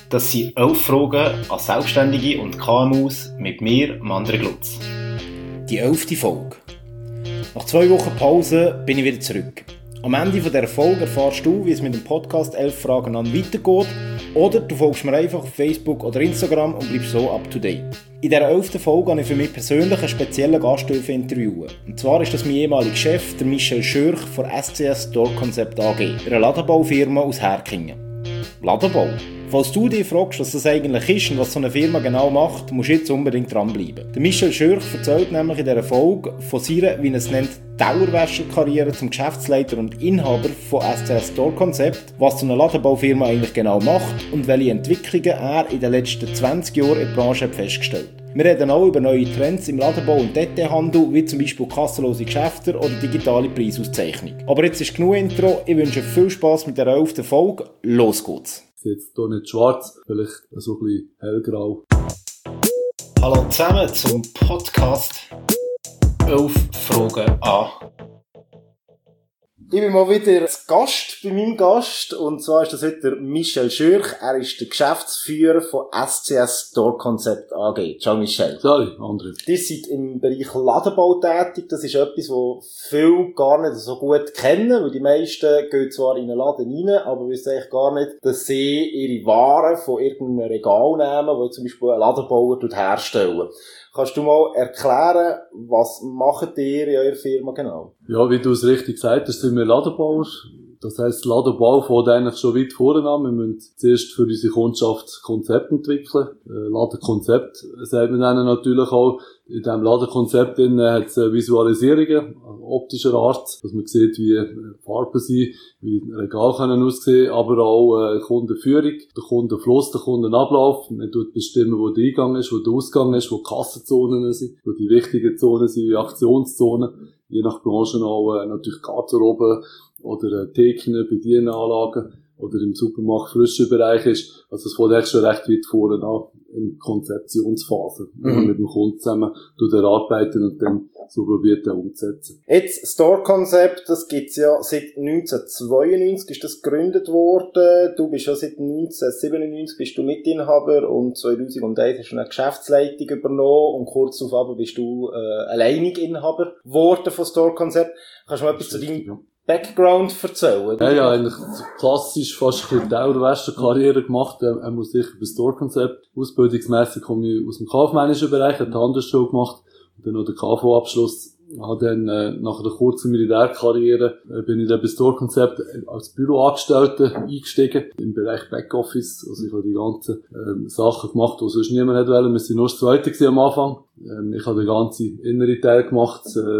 Das sind 11 Fragen an Selbstständige und KMUs mit mir, Mandre Glutz. Die 11. Folge. Nach 2 Wochen Pause bin ich wieder zurück. Am Ende dieser Folge erfährst du, wie es mit dem Podcast 11 Fragen an weitergeht, oder du folgst mir einfach auf Facebook oder Instagram und bleibst so up to date. In dieser 11. Folge habe ich für mich persönlich einen speziellen Gast interviewen. Und zwar ist das mein ehemaliger Chef, der Michel Schürch von SCS Store Concept AG, einer Ladenbaufirma aus Herkingen. Ladenbau? Falls du dich fragst, was das eigentlich ist und was so eine Firma genau macht, musst du jetzt unbedingt dranbleiben. Der Michel Schürch erzählt nämlich in dieser Folge von seiner, wie er es nennt, Dauerwäscherkarriere zum Geschäftsleiter und Inhaber von SCS Store Concept, was so eine Ladenbaufirma eigentlich genau macht und welche Entwicklungen er in den letzten 20 Jahren in der Branche hat festgestellt. Wir reden auch über neue Trends im Ladenbau und Detailhandel, wie zum Beispiel kassenlose Geschäfte oder digitale Preisauszeichnung. Aber jetzt ist genug Intro, ich wünsche viel Spass mit der 11. Folge. Los geht's! Jetzt hier nicht schwarz, vielleicht so ein bisschen hellgrau. Hallo zusammen zum Podcast 11 Fragen an. Ich bin mal wieder Gast bei meinem Gast, und zwar ist das heute Michel Schürch. Er ist der Geschäftsführer von SCS Store Concept AG. Ciao Michel. Ciao André. Ihr seid im Bereich Ladenbau tätig. Das ist etwas, was viele gar nicht so gut kennen, weil die meisten gehen zwar in einen Laden rein, aber wissen eigentlich gar nicht, dass sie ihre Waren von irgendeinem Regal nehmen, wo zum Beispiel ein Ladenbauer herstellen. Kannst du mal erklären, was macht ihr in eurer Firma genau? Ja, wie du es richtig gesagt hast, sind wir Ladenbauer. Das heisst, Ladenbau fängt eigentlich schon weit vorne an. Wir müssen zuerst für unsere Kundschaft Konzept entwickeln. Ladenkonzept sagt man dann natürlich auch. In diesem Ladenkonzept hat es Visualisierungen optischer Art, dass man sieht, wie Farben sind, wie Regale können aussehen, aber auch Kundenführung, der Kundenfluss, der Kundenablauf. Man tut bestimmen, wo der Eingang ist, wo der Ausgang ist, wo die Kassenzonen sind, wo die wichtigen Zonen sind, wie Aktionszonen. Je nach Branche auch natürlich Garderobe oder Theken, Bedienanlagen oder im Supermarkt frischer Bereich ist. Also es fängt echt schon recht weit vorne an in Konzeptionsphase, wo man mit dem Kunden zusammen erarbeiten und dann so probiert umzusetzen. Jetzt, Store Concept, das gibt's ja seit 1992 ist das gegründet worden. Du bist ja seit 1997 bist du Mitinhaber und 2001 hast du eine Geschäftsleitung übernommen und kurz darauf bist du alleinig Inhaber geworden von Store Concept. Kannst du mal etwas zu deinem Background erzählen? Ja, eigentlich klassisch fast ein bisschen Dauerwäscherkarriere gemacht. Muss sicher bei Store Concept. Ausbildungsmässig komme ich aus dem kaufmännischen Bereich, habe die Handelsschule gemacht und dann noch den KV-Abschluss. Habe dann nach einer kurzen Militärkarriere bin ich dann bei Store Concept als Büroangestellter eingestiegen im Bereich Backoffice. Also ich habe die ganzen Sachen gemacht, die sonst niemand hätte wollen. Wir sind nur das Zweite am Anfang. Ich habe den ganzen inneren Teil gemacht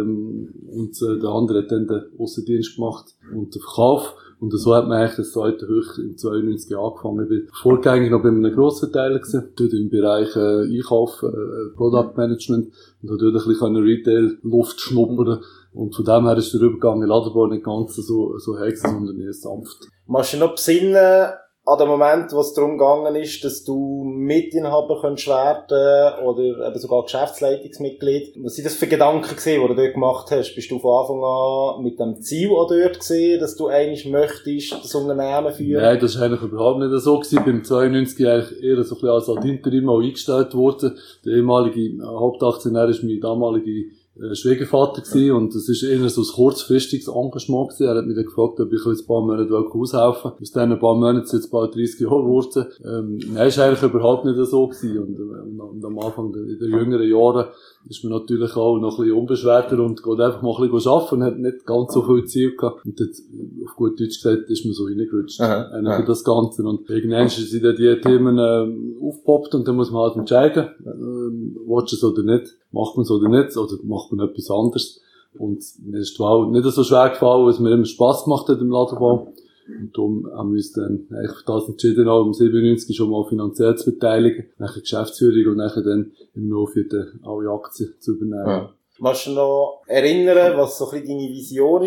und der andere hat dann den Aussendienst gemacht und den Verkauf. Und so hat man eigentlich das zweite Hoch in 92 angefangen. Ich bin vorgängig noch bei einem Grossverteiler gewesen, dort im Bereich Einkauf, Product Management, und habe dort ein bisschen Retail-Luft schnuppern. Und von dem her ist der Übergang in Ladenbau nicht ganz so hex, sondern eher sanft. Machst du noch besinnen an dem Moment, wo es darum gegangen ist, dass du Mitinhaber könntest werden oder eben sogar Geschäftsleitungsmitglied? Was sind das für Gedanken gewesen, die du dort gemacht hast? Bist du von Anfang an mit dem Ziel auch dort gewesen, dass du eigentlich möchtest das Unternehmen führen? Nein, das ist eigentlich überhaupt nicht so gewesen. Beim 92 eigentlich eher so ein bisschen als Interim auch eingestellt worden. Der ehemalige Hauptaktionär ist mein damaliger Schwiegervater gewesen, und das ist eher so ein kurzfristiges Engagement gewesen. Er hat mich dann gefragt, ob ich ein paar Monate aushelfen will. Aus diesen ein paar Monaten sind jetzt bald 30 Jahre geworden. Nein, ist eigentlich überhaupt nicht so gewesen. Und am Anfang, in den jüngeren Jahren, ist man natürlich auch noch ein bisschen unbeschwerter und geht einfach mal ein bisschen arbeiten und hat nicht ganz so viel Ziel gehabt. Und dort, auf gut Deutsch gesagt, ist man so reingerutscht. Für das Ganze. Und irgendwann sind dann die Themen aufgepoppt und dann muss man halt entscheiden, willst du es oder nicht, macht man es oder nicht, oder macht man etwas anderes. Und mir ist die Wahl nicht so schwer gefallen, weil es mir immer Spass gemacht hat im Ladenbau. Und darum haben wir uns dann eigentlich für das entschieden, auch um 97 schon mal finanziell zu beteiligen, nachher Geschäftsführung und nachher dann im Nachhinein alle Aktien zu übernehmen. Ja. Kannst du noch erinnern, was so ein bisschen deine Vision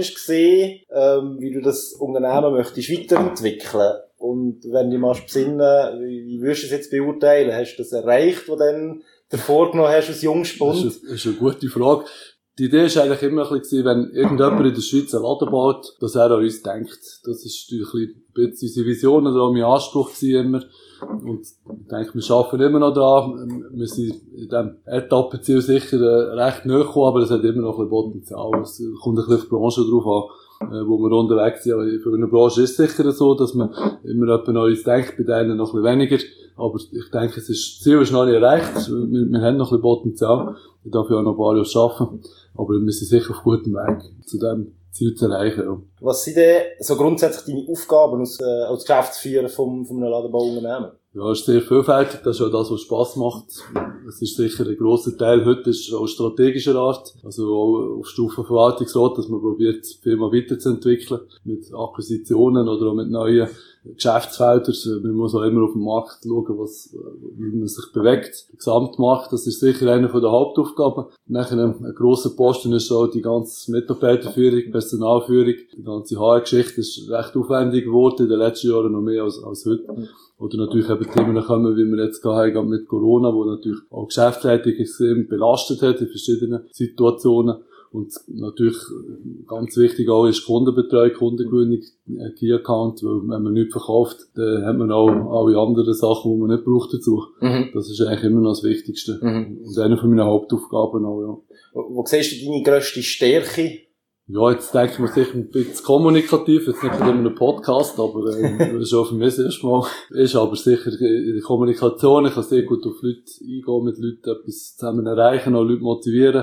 war, wie du das Unternehmen möchtest weiterentwickeln? Und wenn du mal besinnen, wie würdest du es jetzt beurteilen? Hast du das erreicht, was du dann davor genommen hast als Jungspund? Das ist eine gute Frage. Die Idee ist eigentlich immer ein bisschen, wenn irgendjemand in der Schweiz einen Laden baut, dass er an uns denkt. Das ist natürlich ein bisschen unsere Vision oder auch mein Anspruch gewesen immer. Und ich denke, wir arbeiten immer noch dran. Wir sind in diesem Etappenziel sicher recht nahe gekommen, aber es hat immer noch ein bisschen Potenzial. Es kommt ein bisschen auf die Branche drauf an, wo wir unterwegs sind. Aber für eine Branche ist es sicher so, dass man immer jemand an uns denkt, bei denen noch ein bisschen weniger. Aber ich denke, das Ziel ist noch nicht erreicht. Wir haben noch ein bisschen Potenzial. Ich darf ja auch noch ein paar Jahre arbeiten. Aber wir sind sicher auf gutem Weg, zu dem Ziel zu erreichen. Ja. Was sind denn so grundsätzlich deine Aufgaben als Geschäftsführer von einem Ladenbauunternehmen? Ja, es ist sehr vielfältig. Das ist auch das, was Spass macht. Es ist sicher ein grosser Teil heute ist auch strategischer Art. Also auch auf Stufe Verwaltungsrat, dass man probiert, die Firma weiterzuentwickeln. Mit Akquisitionen oder auch mit neuen Geschäftsfeldern. Man muss auch immer auf dem Markt schauen, wie man sich bewegt. Der Gesamtmarkt, das ist sicher eine der Hauptaufgaben. Nachher ein grosser Posten ist auch die ganze Mitarbeiterführung, Personalführung. Die ganze HR-Geschichte ist recht aufwendig geworden, in den letzten Jahren noch mehr als heute. Oder natürlich eben Themen kommen, wie wir jetzt haben mit Corona, wo natürlich auch Geschäftsleitung extrem belastet hat in verschiedenen Situationen. Und natürlich ganz wichtig auch ist Kundenbetreuung, Kundengewinnung, Key Account, weil wenn man nichts verkauft, dann hat man auch alle anderen Sachen, die man nicht braucht dazu. Das ist eigentlich immer noch das Wichtigste. Und eine von meinen Hauptaufgaben auch, ja. Wo siehst du deine grösste Stärke? Ja, jetzt denke ich mir sicher ein bisschen kommunikativ, jetzt nicht in einem Podcast, aber das ist auch für mich das erste Mal. Ist aber sicher in der Kommunikation, ich kann sehr gut auf Leute eingehen, mit Leuten etwas zusammen erreichen, auch Leute motivieren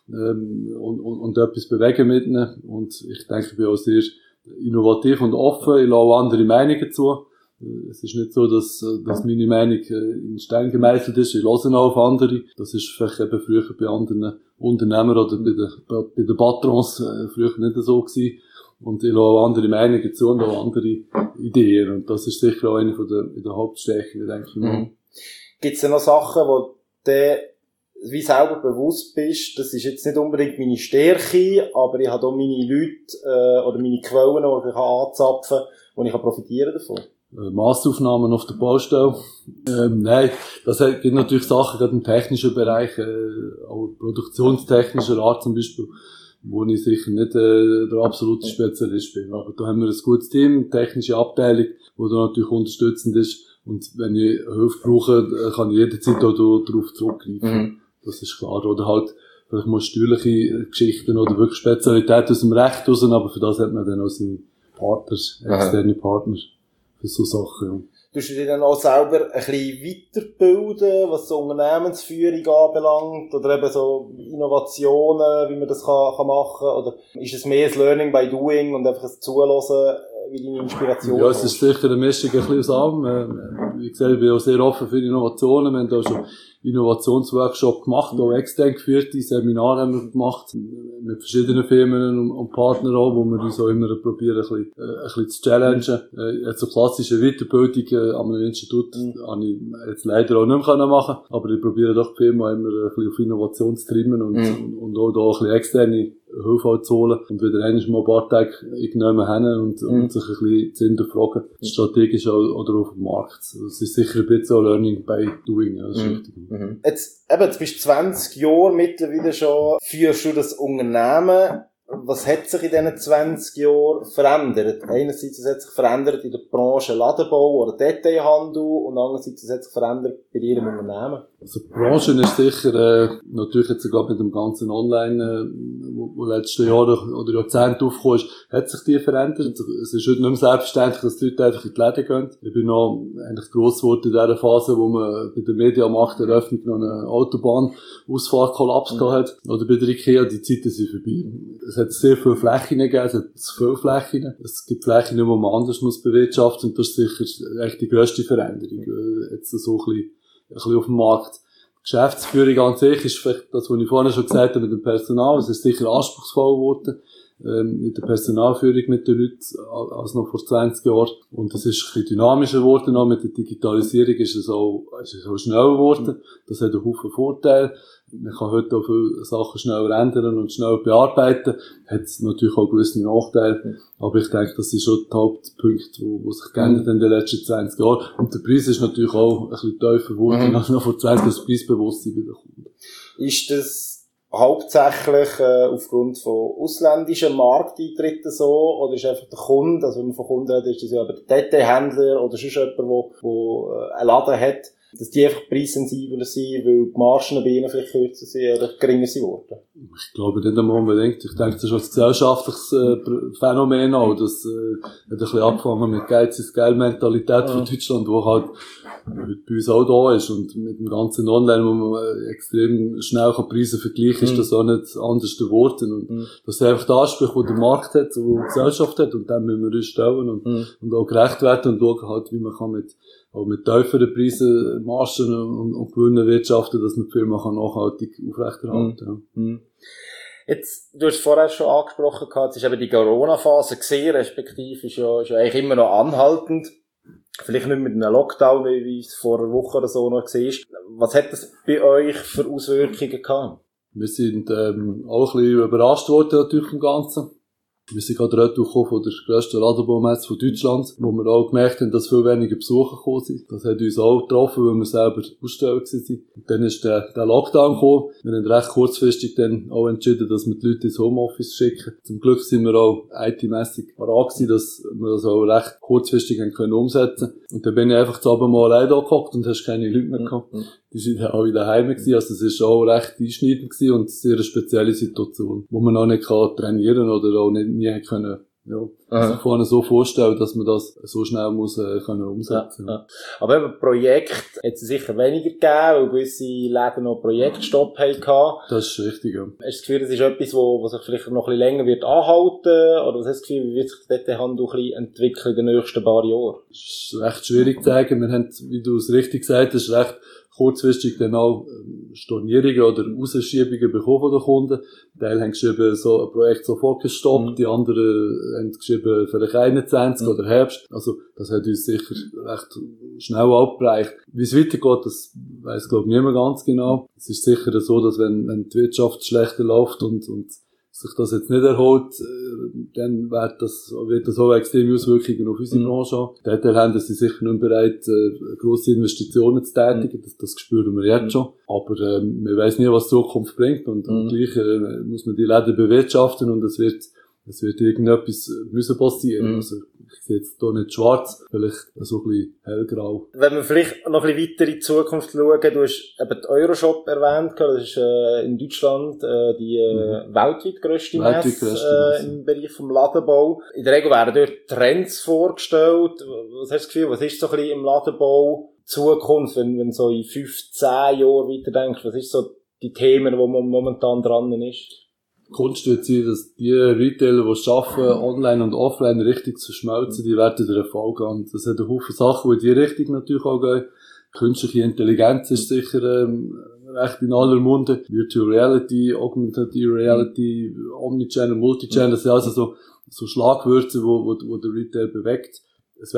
und etwas bewegen mit ihnen. Und ich denke, ich bin auch sehr innovativ und offen, ich lasse auch andere Meinungen zu. Es ist nicht so, dass meine Meinung in Stein gemeißelt ist. Ich höre auch auf andere. Das ist vielleicht eben früher bei anderen Unternehmern oder bei den Patrons früher nicht so gewesen. Und ich lasse auch andere Meinungen zu und auch andere Ideen. Und das ist sicher auch eine der Hauptstärken, denke ich. Gibt es denn noch Sachen, wo du wie selber bewusst bist, das ist jetzt nicht unbedingt meine Stärke, aber ich habe auch meine Leute oder meine Quellen, die ich anzapfen kann, und ich kann profitieren davon? Massaufnahmen auf der Baustelle. Nein, das gibt natürlich Sachen, gerade im technischen Bereich, auch produktionstechnischer Art zum Beispiel, wo ich sicher nicht der absolute Spezialist bin. Aber da haben wir ein gutes Team, eine technische Abteilung, die da natürlich unterstützend ist. Und wenn ich Hilfe brauche, kann ich jederzeit auch darauf zurückgreifen. Das ist klar. Oder halt, vielleicht mal steuerliche Geschichten oder wirklich Spezialität aus dem Recht raus, aber für das hat man dann auch seine Partner, externe Partner. So Sachen, ja. Tust du dich dann auch selber ein bisschen weiterbilden, was so Unternehmensführung anbelangt, oder eben so Innovationen, wie man das kann machen, oder ist es mehr das Learning by Doing und einfach das Zuhören, wie deine Inspiration Ja, es ist sicher eine Mischung ein bisschen aus allem. Wie gesagt, ich bin auch sehr offen für Innovationen. Wir haben da schon Innovationsworkshop gemacht, auch extern geführte Seminare haben wir gemacht, mit verschiedenen Firmen und Partnern auch, wo wir uns auch immer probieren, ein bisschen zu challengen. Jetzt so klassische Weiterbildung an einem Institut habe ich jetzt leider auch nicht mehr machen können, aber ich probiere doch die Firma immer ein bisschen auf Innovation zu trimmen und auch da ein bisschen externe Hilfe zu holen und wieder einmal mal ein paar Tage irgendjemand hin und sich ein bisschen zu hinterfragen, strategisch oder auf dem Markt. Das ist sicher ein bisschen so Learning by Doing, ja, das ist wichtig. Jetzt bist du 20 Jahre mittlerweile schon, führst du das Unternehmen. Was hat sich in diesen 20 Jahren verändert? Einerseits, es hat sich verändert in der Branche Ladenbau oder Detailhandel und andererseits, es hat sich verändert bei Ihrem Unternehmen. Also die Branche ist sicher, natürlich jetzt sogar mit dem ganzen Online, wo letzten Jahre oder Jahrzehnte aufgekommen ist, hat sich die verändert. Es ist heute nicht mehr selbstverständlich, dass die Leute einfach in die Läden gehen. Ich bin noch eigentlich gross geworden in dieser Phase, wo man bei der Mediamarkt-Eröffnung noch eine Autobahnausfahrkollaps gehabt hat. Oder bei der IKEA, die Zeiten sind vorbei. Es hat sehr viele Flächen gegeben, es hat zu viele Flächen. Es gibt Flächen, die man anders muss bewirtschaften, und das ist sicher echt die grösste Veränderung. Jetzt so ein bisschen auf dem Markt. Die Geschäftsführung an sich ist vielleicht das, was ich vorhin schon gesagt habe mit dem Personal. Es ist sicher anspruchsvoll geworden, mit der Personalführung mit den Leuten, als noch vor 20 Jahren. Und es ist ein bisschen dynamischer geworden, auch mit der Digitalisierung ist es auch schneller geworden. Das hat einen Haufen Vorteile. Man kann heute auch viele Sachen schnell ändern und schnell bearbeiten. Hat natürlich auch gewisse Nachteile. Aber ich denke, das ist schon der Hauptpunkt, wo sich geändert in den letzten 20 Jahren. Und der Preis ist natürlich auch ein bisschen tiefer geworden, als noch vor 20 Jahren, das Preisbewusstsein bei den Kunden. Ist das hauptsächlich aufgrund von ausländischen Markteintritten so, oder ist einfach der Kunde, also wenn man von Kunden redet, ist das ja aber der Detailhändler oder sonst jemand, der einen Laden hat, dass die einfach preissensibler sind, weil die Margen bei ihnen vielleicht kürzer sind oder geringer sind worden? Ich glaube nicht einmal unbedingt. Ich denke, das ist ein gesellschaftliches Phänomen auch. Das hat ein bisschen angefangen mit Geiz ist geil Mentalität von Deutschland, wo halt bei uns auch da ist. Und mit dem ganzen Online, wo man extrem schnell Preise vergleichen kann, ist das auch nicht anders geworden. Und das ist einfach der Anspruch, den der Markt hat, den die Gesellschaft hat. Und dann müssen wir uns stellen und auch gerecht werden und schauen halt, wie man kann mit tieferen Preisen, Margen und Gewinnen wirtschaften, dass man die Firma nachhaltig aufrechterhalten kann. Jetzt, du hast es vorher schon angesprochen, es ist eben die Corona-Phase gesehen, respektive ist ja eigentlich immer noch anhaltend. Vielleicht nicht mit einem Lockdown, wie es vor einer Woche oder so noch war. Was hat das bei euch für Auswirkungen gehabt? Wir sind auch ein bisschen überrascht worden natürlich im Ganzen. Wir sind gerade retourgekommen von der grössten Ladenbaumesse von Deutschland, wo wir auch gemerkt haben, dass viel weniger Besucher gekommen sind. Das hat uns auch getroffen, weil wir selber Aussteller waren. Und dann ist der Lockdown gekommen. Wir haben recht kurzfristig dann auch entschieden, dass wir die Leute ins Homeoffice schicken. Zum Glück sind wir auch IT-mässig parat gewesen, dass wir das auch recht kurzfristig können umsetzen. Und dann bin ich einfach zu Abend mal allein da gehockt und hast keine Leute mehr gehabt. Die sind auch wieder daheim gewesen. Also es war auch recht einschneidend gewesen und eine sehr spezielle Situation, wo man auch nicht trainieren kann oder auch nie können, sich vorne so vorstellen, dass man das so schnell muss, können umsetzen. Ja. Aber eben Projekt hat es sicher weniger gegeben, weil gewisse Läden noch Projektstopp hatten. Das ist richtig, ja. Hast du das Gefühl, das ist etwas, wo sich vielleicht noch ein bisschen länger wird anhalten? Oder was hast du das Gefühl, wie wird sich der Detailhandel ein bisschen entwickeln in den nächsten paar Jahren? Das ist recht schwierig zu sagen. Wir haben, wie du es richtig gesagt hast, recht kurzfristig dann auch Stornierungen oder Rausschiebungen bekommen von den Kunden. Die Teile haben geschrieben, so ein Projekt sofort gestoppt, die anderen haben geschrieben, vielleicht 21 oder Herbst. Also, das hat uns sicher recht schnell abgereicht. Wie es weitergeht, das weiss, glaube ich, niemand ganz genau. Es ist sicher so, dass wenn die Wirtschaft schlechter läuft und sich das jetzt nicht erholt, dann wird das auch extreme Auswirkungen auf unsere Branche haben. Dort haben sie sicher nicht bereit, grosse Investitionen zu tätigen. Das spüren wir jetzt schon. Aber man weiss nie, was die Zukunft bringt. Und gleich muss man die Läden bewirtschaften und es wird irgendetwas müssen passieren. Also, ich sehe jetzt hier nicht schwarz, vielleicht so ein bisschen hellgrau. Wenn wir vielleicht noch ein bisschen weiter in die Zukunft schauen, du hast eben die Euroshop erwähnt, das ist in Deutschland die weltweit grösste Messe im Bereich vom Ladenbau. In der Regel werden dort Trends vorgestellt. Was hast du das Gefühl, was ist so ein bisschen im Ladenbau Zukunft, wenn du so in 5, 10 Jahren weiterdenkst, was ist so die Themen, wo man momentan dran ist? Kunst wird sein, dass die Retailer, die es schaffen, online und offline richtig zu schmelzen, die werden den Erfolg haben. Das hat einen Haufen Sachen, die in die Richtung natürlich auch gehen. Künstliche Intelligenz ist sicher recht in aller Munde. Virtual Reality, Augmented Reality, Omnichannel, Multichannel, das sind also so Schlagwörter, wo der Retail bewegt. Es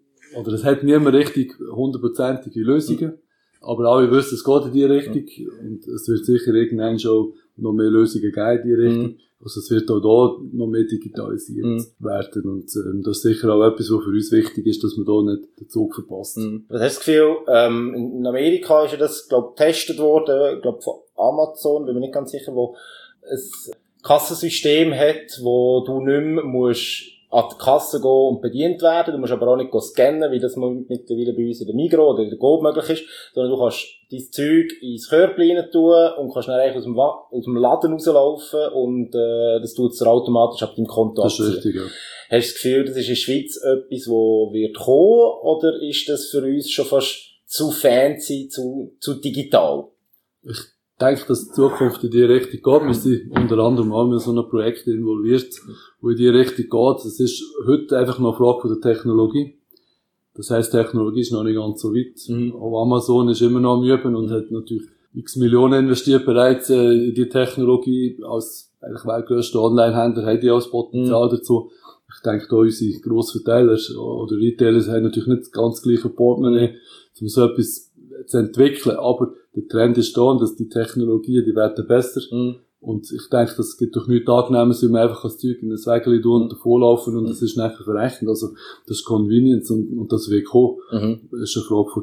hat niemand richtig 100%ige Lösungen. Aber alle wissen, es geht in die Richtung. Und es wird sicher irgendwann schon noch mehr Lösungen geben in die Richtung. Also es wird auch da noch mehr digitalisiert werden. Und das ist sicher auch etwas, was für uns wichtig ist, dass man da nicht den Zug verpasst. Was hast du das Gefühl, in Amerika ist ja das, glaube ich, getestet worden, von Amazon, bin mir nicht ganz sicher, wo ein Kassensystem hat, wo du nicht mehr musst an die Kasse gehen und bedient werden. Du musst aber auch nicht scannen, wie das mittlerweile bei uns in der Migros oder in der Coop möglich ist, sondern du kannst dein Zeug ins Körbchen rein tun und kannst dann eigentlich aus dem Laden rauslaufen und das tut es automatisch ab deinem Konto abziehen. Das ist richtig, ja. Hast du das Gefühl, das ist in der Schweiz etwas, wo wird kommen, oder ist das für uns schon fast zu fancy, zu digital? Ich denke, dass die Zukunft in die Richtung geht. Wir sind unter anderem auch in so einem Projekt involviert, wo in die Richtung geht. Es ist heute einfach noch eine Frage von der Technologie. Das heisst, Technologie ist noch nicht ganz so weit. Auch Amazon ist immer noch am Üben und hat natürlich x Millionen investiert bereits in die Technologie. Als eigentlich weltgrößter Online-Händler haben die auch das Potenzial dazu. Ich denke, da unsere Grossverteiler oder Retailer haben natürlich nicht das ganz gleiche Portemonnaie, um so etwas zu entwickeln. Aber der Trend ist da und dass die Technologien, die werden besser. Und ich denke, das gibt doch nichts Angenehmes, wenn man einfach das Zeug in ein Wägeli tun und davonlaufen und das ist nachher verrechnet. Also, das ist Convenience und das wird kommen. Das ist eine Frage vor Zeit.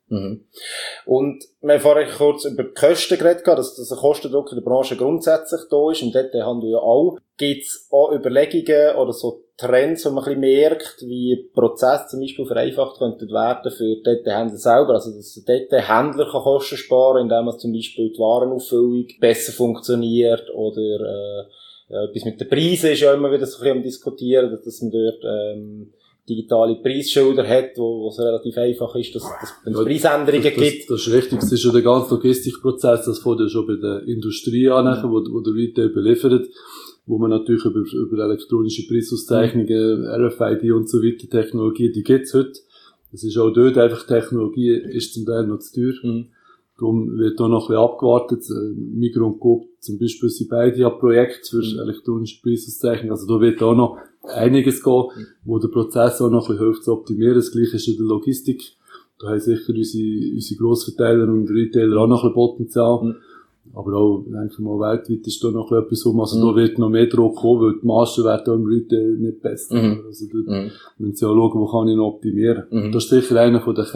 Mhm. Und wir haben vorhin kurz über die Kosten geredet, dass ein Kostendruck in der Branche grundsätzlich da ist, im Detailhandel ja auch. Gibt es auch Überlegungen oder so Trends, wo man ein bisschen merkt, wie Prozesse zum Beispiel vereinfacht könnten werden für die Detailhändler selber? Also, dass der Detailhändler Kosten sparen kann, indem zum Beispiel die Warenauffüllung besser funktioniert oder etwas mit den Preisen ist ja immer wieder so ein bisschen am Diskutieren, dass man dort digitale Preisschilder hat, wo es relativ einfach ist, dass es Preisänderungen gibt. Das ist richtig. Es ist ja der ganze Logistikprozess, das fängt ja schon bei der Industrie an, wo der Retail beliefert, wo man natürlich über elektronische Preisauszeichnungen, RFID und so weiter, Technologie, die gibt's heute. Es ist auch dort einfach, Technologie ist zum Teil noch zu teuer. Darum wird da noch ein bisschen abgewartet. Migros und Coop zum Beispiel sind beide ja Projekte für elektronische Preisauszeichnung. Also da wird auch noch einiges gehen, wo der Prozess auch noch ein bisschen hilft zu optimieren. Das Gleiche ist in der Logistik. Da haben sicher unsere Grossverteiler und Retailer auch noch ein bisschen Potenzial. Aber auch, denke ich mal, weltweit ist da noch etwas Also da wird noch mehr Druck kommen, weil die Maschen werden auch im Retail nicht besser. Also dort müssen sie auch schauen, wo kann ich noch optimieren. Das ist sicher einer von den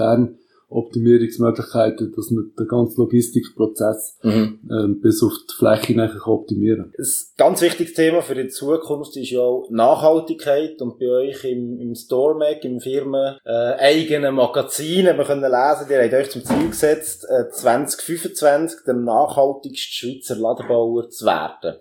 Kernoptimierungsmöglichkeiten, dass man den ganzen Logistikprozess bis auf die Fläche nachher optimieren kann. Ein ganz wichtiges Thema für die Zukunft ist ja auch Nachhaltigkeit, und bei euch im StoreMag, im Firmen eigenen Magazin, haben wir können lesen, ihr habt euch zum Ziel gesetzt, 2025 der nachhaltigste Schweizer Ladenbauer zu werden.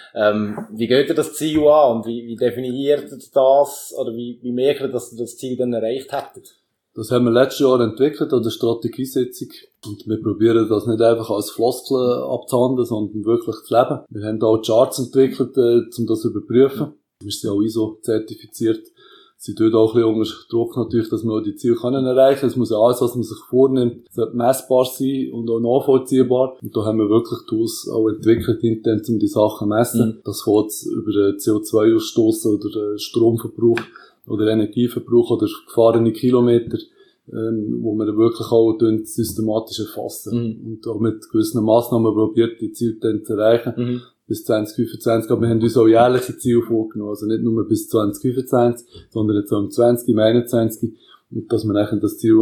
Wie geht ihr das Ziel an und wie definiert ihr das, oder wie merkt ihr, dass ihr das Ziel dann erreicht hättet? Das haben wir letztes Jahr entwickelt an der Strategiesitzung. Und wir probieren das nicht einfach als Floskel abzuhandeln, sondern wirklich zu leben. Wir haben da auch Charts entwickelt, um das zu überprüfen. Wir sind auch ISO zertifiziert. Sie tun auch ein bisschen unter Druck natürlich, dass wir auch die Ziele erreichen können. Es muss ja alles, was man sich vornimmt, messbar sein und auch nachvollziehbar. Und da haben wir wirklich Tools auch entwickelt, intern, um die Sachen zu messen. Das fängt über CO2-Ausstoß oder Stromverbrauch oder Energieverbrauch oder gefahrene Kilometer, wo man wirklich auch systematisch erfassen. Und auch mit gewissen Massnahmen probiert, die Ziele dann zu erreichen. Bis 2025. Aber wir haben uns auch jährliche Ziele vorgenommen. Also nicht nur bis 2025, sondern jetzt auch im 20, im 21. Und dass wir nachher das Ziel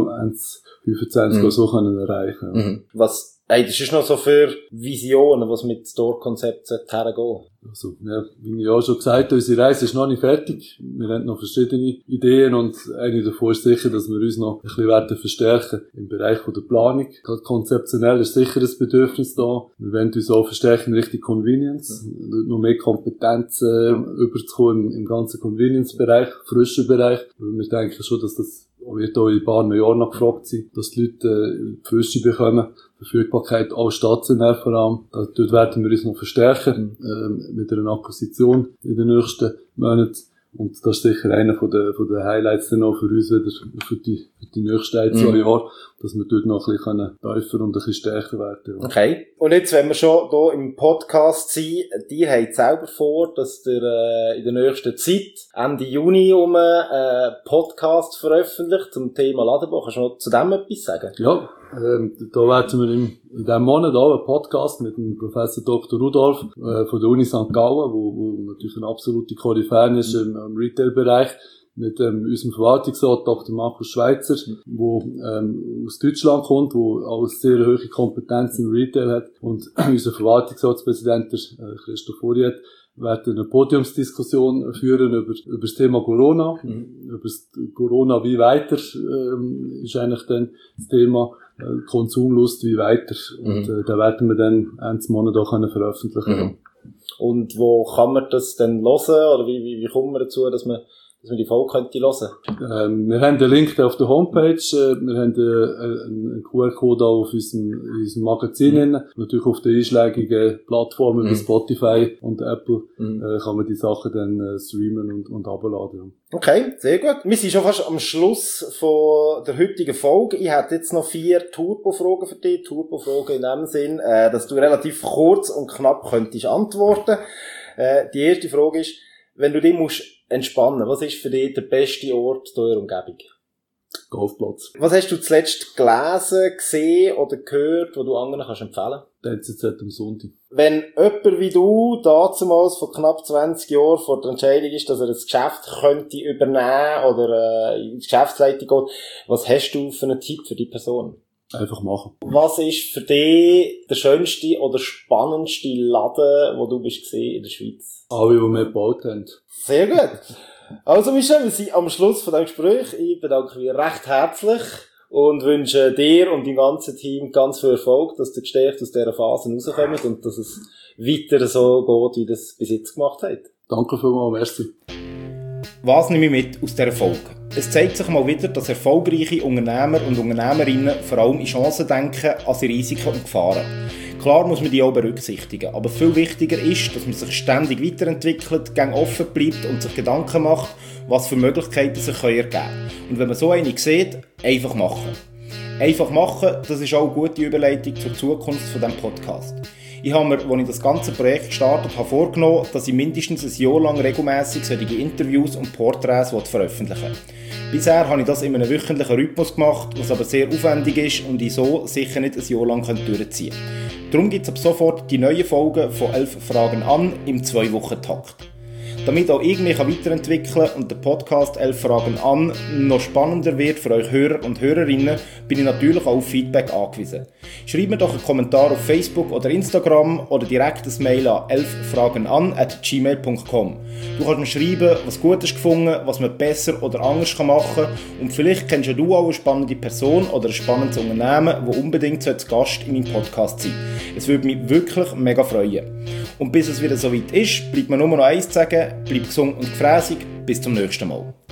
2025 auch so erreichen können. Was das ist noch so für Visionen, was mit Store-Konzept hergehen. Also, ja, wie ich auch schon gesagt habe, unsere Reise ist noch nicht fertig. Wir haben noch verschiedene Ideen und eine davon ist sicher, dass wir uns noch ein bisschen werden verstärken im Bereich der Planung. Konzeptionell ist sicher ein Bedürfnis da. Wir wollen uns auch verstärken in Richtung Convenience. Noch mehr Kompetenzen überzukommen im ganzen Convenience-Bereich, frischen Bereich. Wir denken schon, dass das wird auch in ein paar Jahren noch gefragt sein, dass die Leute Frische bekommen. Verfügbarkeit auch stationär vor allem. Dort werden wir uns noch verstärken, mit einer Akquisition in den nächsten Monaten. Und das ist sicher einer von den Highlights dann auch für uns wieder, für die nächsten 1-2 Jahre, dass wir dort noch ein bisschen tiefer und ein bisschen stärker werden. Ja. Okay. Und jetzt, wenn wir schon hier im Podcast sind, die haben selber vor, dass ihr in der nächsten Zeit, Ende Juni, Podcast veröffentlicht zum Thema Ladenbau. Kannst du noch zu dem etwas sagen? Ja. Da werden wir in diesem Monat auch einen Podcast mit dem Professor Dr. Rudolf von der Uni St. Gallen, wo natürlich eine absolute Koryphäe ist im Retail-Bereich, mit unserem Verwaltungsrat Dr. Markus Schweitzer, wo aus Deutschland kommt, wo auch eine sehr hohe Kompetenz im Retail hat, und unser Verwaltungsratspräsident Christoph Uriet werden eine Podiumsdiskussion führen über das Thema Corona. Über das Corona wie weiter ist eigentlich dann das Thema. Konsumlust wie weiter. Und da werden wir dann Ende Monat auch veröffentlichen. Und wo kann man das denn hören? Oder wie kommt man dazu, dass man die Folge könnte hören? Wir haben den Link auf der Homepage, wir haben einen QR-Code auf unserem Magazin, natürlich auf den einschlägigen Plattformen wie Spotify und Apple kann man die Sachen dann streamen und abladen. Okay, sehr gut. Wir sind schon fast am Schluss von der heutigen Folge. Ich hätte jetzt noch 4 Turbo-Fragen für dich. Turbo-Fragen in dem Sinn, dass du relativ kurz und knapp könntest antworten. Die erste Frage ist, wenn du dich musst entspannen, was ist für dich der beste Ort in eurer Umgebung? Golfplatz. Was hast du zuletzt gelesen, gesehen oder gehört, wo du anderen kannst empfehlen? Der NZZ am Sonntag. Wenn jemand wie du damals vor knapp 20 Jahren vor der Entscheidung ist, dass er das Geschäft könnte übernehmen oder in die Geschäftsleitung geht, was hast du für einen Tipp für die Person? Einfach machen. Was ist für dich der schönste oder spannendste Laden, wo du bist in der Schweiz? Alle, die wir gebaut haben. Sehr gut. Also Michel, wir sind am Schluss von diesem Gespräch. Ich bedanke mich recht herzlich und wünsche dir und deinem ganzen Team ganz viel Erfolg, dass ihr gestärkt aus dieser Phase rauskommt und dass es weiter so geht, wie das bis jetzt gemacht hat. Danke vielmals, merci. Was nehme ich mit aus dieser Folge? Es zeigt sich mal wieder, dass erfolgreiche Unternehmer und Unternehmerinnen vor allem in Chancen denken, als in Risiken und Gefahren. Klar muss man die auch berücksichtigen, aber viel wichtiger ist, dass man sich ständig weiterentwickelt, gang offen bleibt und sich Gedanken macht, was für Möglichkeiten sich ergeben können. Und wenn man so eine sieht, einfach machen. Einfach machen, das ist auch eine gute Überleitung zur Zukunft von diesem Podcast. Ich habe mir, als ich das ganze Projekt gestartet habe, vorgenommen, dass ich mindestens ein Jahr lang regelmässig solche Interviews und Porträts veröffentlichen will. Bisher habe ich das in einem wöchentlichen Rhythmus gemacht, was aber sehr aufwendig ist und ich so sicher nicht ein Jahr lang durchziehen kann. Darum gibt es ab sofort die neuen Folgen von 11 Fragen an im 2-Wochen-Takt. Damit auch ich mich weiterentwickeln und der Podcast 11 Fragen an noch spannender wird für euch Hörer und Hörerinnen, bin ich natürlich auch auf Feedback angewiesen. Schreibt mir doch einen Kommentar auf Facebook oder Instagram oder direkt ein Mail an 11fragenan@gmail.com. Du kannst mir schreiben, was gut ist gefunden, was man besser oder anders machen kann und vielleicht kennst du auch eine spannende Person oder ein spannendes Unternehmen, das unbedingt als Gast in meinem Podcast sein soll. Es würde mich wirklich mega freuen. Und bis es wieder soweit ist, bleibt mir nur noch eins zu sagen: bleib gesund und gefräßig. Bis zum nächsten Mal.